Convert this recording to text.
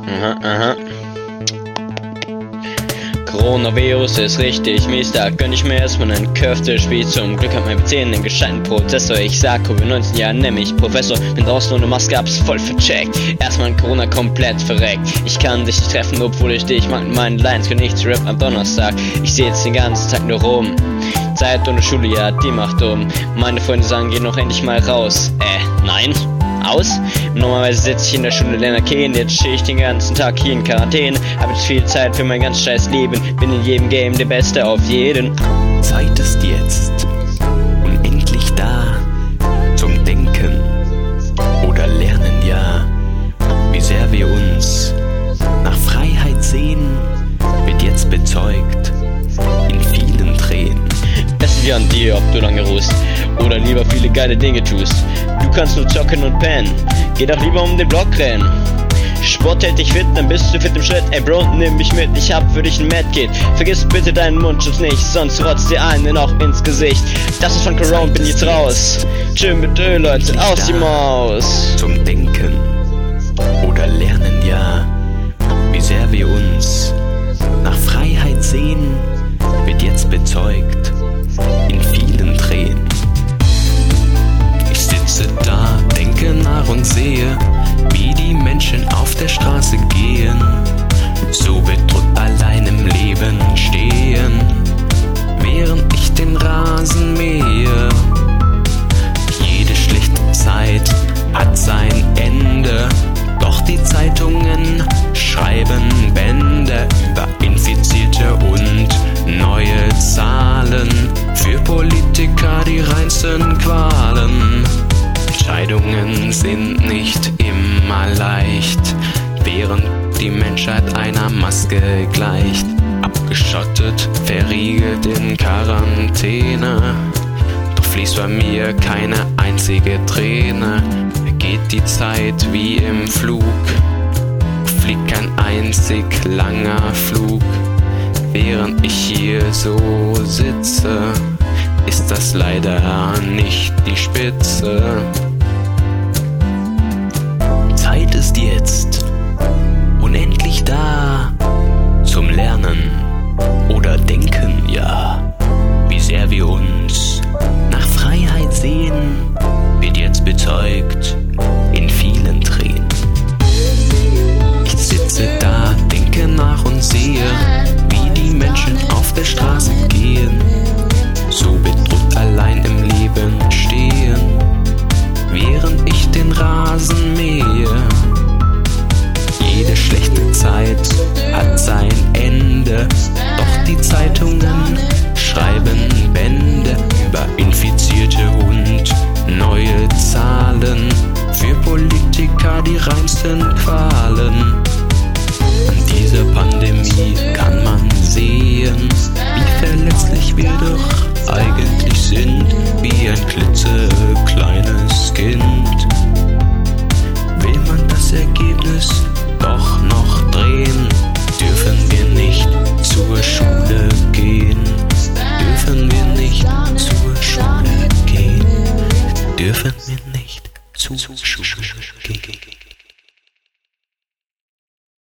Coronavirus ist richtig mies, da gönn ich mir erstmal einen Köfte-Spiel. Zum Glück hat mein PC einen gescheiten Prozessor. Ich sag Covid-19, ja, nenn mich Professor. Bin draußen ohne Maske, hab's voll vercheckt. Erstmal in Corona komplett verreckt. Ich kann dich nicht treffen, obwohl ich dich mag. Mit meinen Lines kann ich zu Rap am Donnerstag. Ich seh jetzt den ganzen Tag nur rum. Zeit ohne Schule, ja, die macht um. Meine Freunde sagen, geh noch endlich mal raus. Nein? Aus? Normalerweise sitze ich in der Schule, lerne kennen. Jetzt stehe ich den ganzen Tag hier in Quarantäne. Hab jetzt viel Zeit für mein ganz scheiß Leben. Bin in jedem Game der Beste auf jeden. Zeit ist jetzt unendlich da zum Denken oder Lernen, ja. Wie sehr wir uns nach Freiheit sehen, wird jetzt bezeugt in vielen Tränen. Es liegt an dir, ob du lange ruhst oder lieber viele geile Dinge tust. Du kannst nur zocken und pennen, geh doch lieber um den Block rennen. Sport hält dich fit, dann bist du fit im Schritt. Ey Bro, nimm mich mit, ich hab für dich ein Medkit. Vergiss bitte deinen Mundschutz nicht, sonst rotzt dir einen auch ins Gesicht. Das ist von Corona, bin jetzt raus. Tschö mit Öl, Leute, aus die Maus. Zum Denken oder Lernen, ja. Wie sehr wir uns nach Freiheit sehen, wird jetzt bezeugt in vielen Tränen. Ich sitze da, denke nach und sehe, wie die Menschen auf der Straße gehen, so bedrückt allein im Leben stehen, während ich den Rasen mähe. Jede schlechte Zeit hat sein Ende, doch die Zeitungen schreiben Bände über Infizierte und neue Zahlen. Für Politiker die reinsten Qualen. Entscheidungen sind nicht immer leicht, während die Menschheit einer Maske gleicht. Abgeschottet, verriegelt in Quarantäne, doch fließt bei mir keine einzige Träne. Vergeht die Zeit wie im Flug, fliegt kein einzig langer Flug. Während ich hier so sitze, ist das leider nicht die Spitze. Zeit ist jetzt unendlich da zum Lernen oder Denken, ja. Wie sehr wir uns nach Freiheit sehen, wird jetzt bezeugt in vielen Tränen. Ich sitze da, denke nach und sehe, wie die Menschen auf der Straße gehen, so bedrückt allein im Leben stehen, während ich den Rasen mähe. Jede schlechte Zeit hat sein Ende, doch die Zeitungen schreiben Bände über Infizierte und neue Zahlen. Für Politiker die reinsten Qualen. An dieser Pandemie kann man sehen, wie verletzlich wir doch eigentlich sind, wie ein klitzekleines Kind. Will man das Ergebnis doch noch drehen, dürfen wir nicht zur Schule gehen. Dürfen wir nicht zur Schule gehen. Dürfen wir nicht zur Schule gehen.